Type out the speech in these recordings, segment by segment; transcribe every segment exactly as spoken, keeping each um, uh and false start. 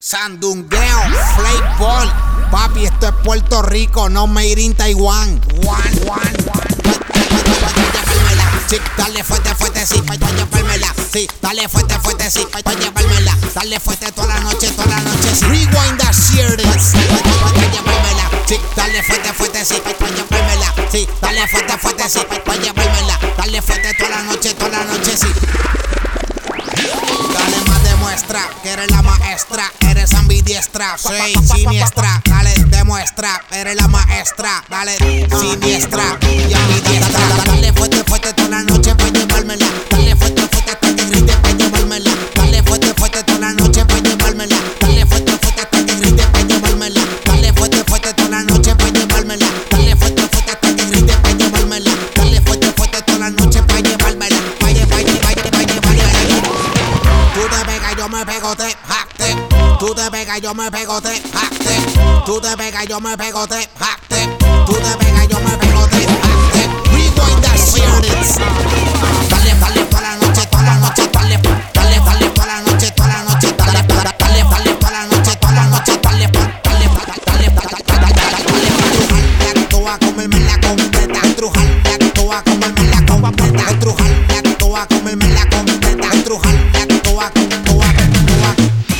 Sandungueo, Flavor, papi, esto es Puerto Rico, no made in Taiwan. One, one, one. Sí, dale fuerte, fuerte, sí, pa' llevármela. Sí, dale fuerte, fuerte, sí, pa' llevármela. Dale fuerte toda la noche, toda la noche, sí. Rewind that shit, pa' llevármela. Sí, dale fuerte, fuerte, sí, pa' llevármela. Sí, dale fuerte, fuerte, sí, pa' llevármela. Dale fuerte toda la noche, toda la noche, sí. Dale más, demuestra que eres la maestra, eres ambidiestra, soy siniestra. Dale, demuestra, eres la maestra, dale, siniestra y ambidiestra. Dale fuerte, fuerte toda la noche pa' llevármela. Dale fuerte, fuerte hasta que grite pa' llevármela. Dale fuerte, fuerte toda la noche pa' llevármela. Dale fuerte, fuerte hasta que grite pa' llevármela. Dale fuerte, fuerte toda la noche pa' llevármela. Dale fuerte, fuerte hasta que grite pa' llevármela. Dale fuerte, fuerte toda la noche pa' llevármela. Pa' llevármela, pa' llevármela. Tú te pegas, yo me pego, te jacte. Tú te pegas, yo me pego, te jacte. Tú te pegas, yo me pego, te jacte. Tú te pegas, yo me pego, te jacte. Rewind that shit. Dale, dale toda la noche, toda la noche, dale, dale, dale toda la noche, toda la noche, dale, dale, dale, dale toda la noche, toda la noche, dale, dale, dale, dale, dale, dale, tú vas a comerme la completa, trujarla, tú vas a comerme la completa, trujarla, tú vas a comerme la completa, trujarla, tú vas, tú vas, tú vas,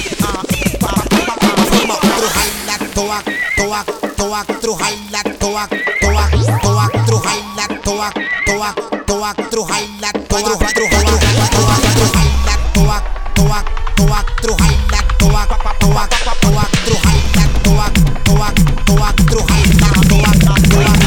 Toa, toa, toa, trujarla, toa, toa, toa, trujarla, toa, toa, toa, trujarla, toa, toa, trujarla, toa, toa, toa, toa, trujarla, toa, toa, toa, trujarla, toa, toa, toa, trujarla, toa, toa,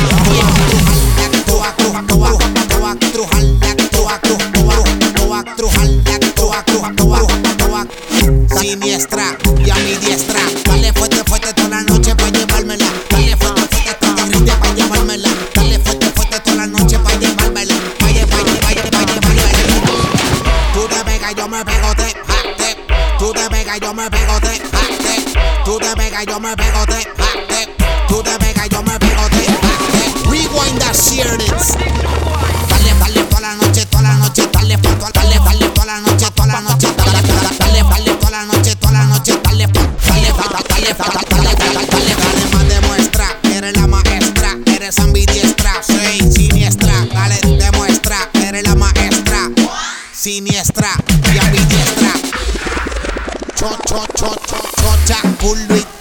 toa, toa, trujarla, toa, toa, trujarla, toa, toa, toa, siniestra y ambidiestra. Dale fuerte, fuerte toda la noche pa' llevármela. Dale fuerte, fuerte hasta que grite pa' llevármela. Dale fuerte, fuerte toda la noche pa' llevármela. Pa' llevármela, pa' llevármela. Tú te pegas, yo me pego, te jacte. Tú te pegas, yo me pego, te jacte. Tú te pegas, yo me pego, te jacte. Tú te pegas, yo me pego, te jacte. Rewind that shit. Dale, dale toda la noche, toda la noche, dale, dale, dale toda la noche, toda la noche, dale, dale, dale toda la noche, toda la noche, dale, dale, dale, dale, dale, dale, dale más, demuestra, eres la maestra, eres ambidiestra, soy siniestra, dale, demuestra, eres la maestra, siniestra y ambidiestra. Cho, cho, cho, cho, chocha, culo y